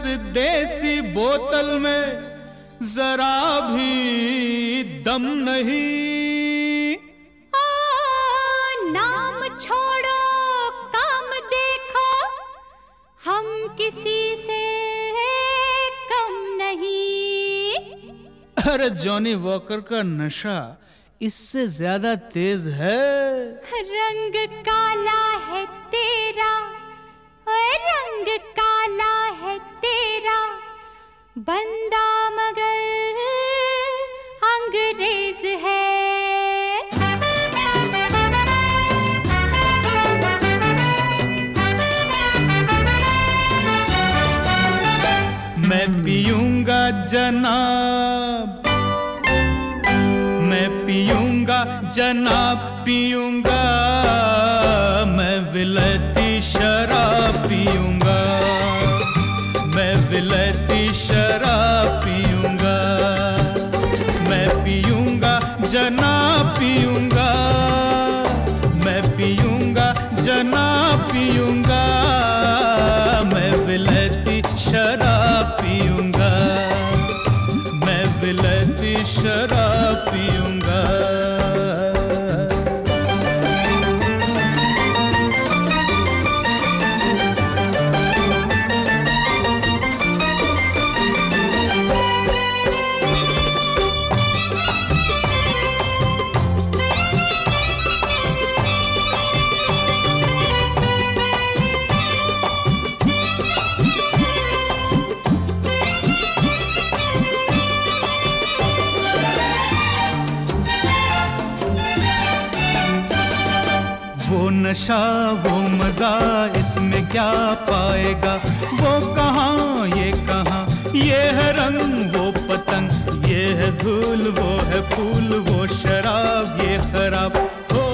देसी बोतल में जरा भी दम नहीं। नाम छोड़ो काम देखो, हम किसी से कम नहीं। अरे जॉनी वॉकर का नशा इससे ज्यादा तेज है। रंग काला है तेरा, रंग काला है तेरा, बंदा मगर अंग्रेज है। मैं पीऊंगा जनाब, मैं पीऊंगा जनाब, पीऊंगा मैं विलायती शराब पीऊंगा, मैं विलायती शराब पीऊंगा। मैं पीऊंगा जनाब, पीऊंगा मैं पीऊंगा जनाब, पीऊंगा मैं विलायती शराब पीऊंगा, मैं विलायती शराब पीऊंगा। वो नशा वो मजा इसमें क्या पाएगा, वो कहाँ ये कहाँ, ये है रंग वो पतंग, ये है धूल वो है फूल, वो शराब ये खराब। हो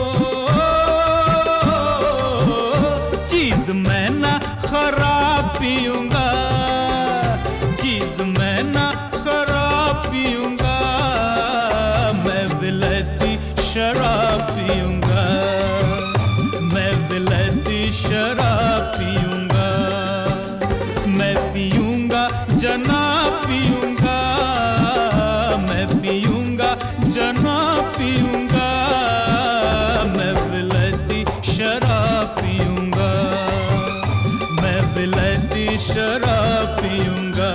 चीज मैं ना खराब पीऊंगा, चीज मैं ना खराब पीऊंगा, मैं विलायती शराब पीऊंगा, मैं विलायती शराब पीऊंगा। मैं पीऊंगा जनाब, पीऊंगा मैं पीऊंगा जनाब, पीऊंगा मैं विलायती शराब पीऊंगा, मैं विलायती शराब पीऊंगा।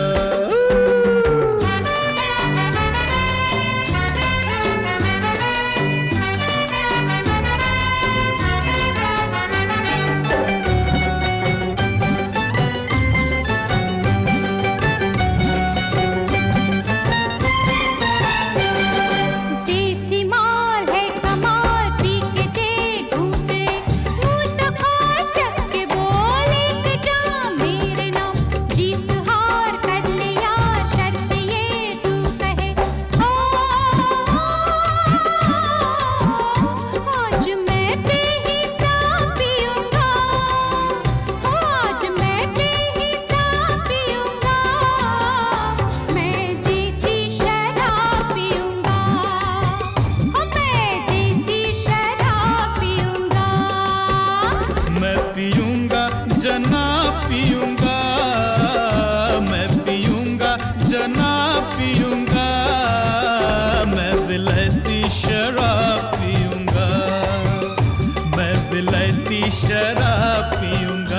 जनाब पीऊंगा, मैं पीऊंगा जनाब पीऊंगा, मैं विलायती शराब पीऊंगा, मैं विलायती शराब पीऊंगा।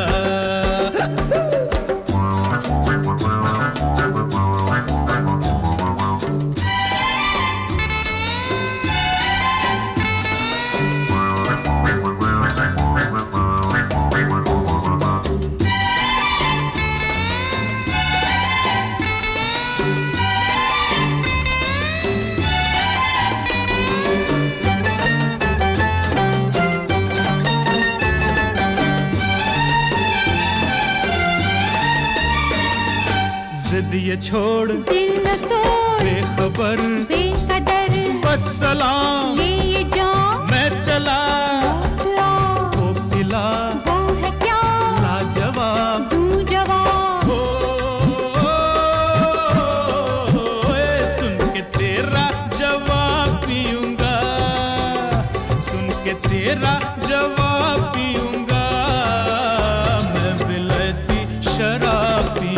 जिद ये छोड़ दिल न तोड़, बेखबर बेकदर बस सलाम ले ये जान, मैं चला वो खिला वो है क्या लाजवाब तू जवाब। हो सुन के तेरा जवाब पीऊंगा, सुन के तेरा जवाब पीऊंगा, मैं विलायती शराब पीऊंगा,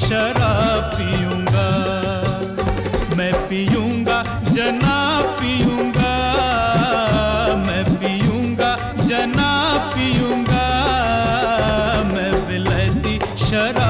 शराब पीऊंगा, मैं पीऊंगा जना पीऊंगा, मैं पीऊंगा जना पीऊंगा, मैं विलायती शराब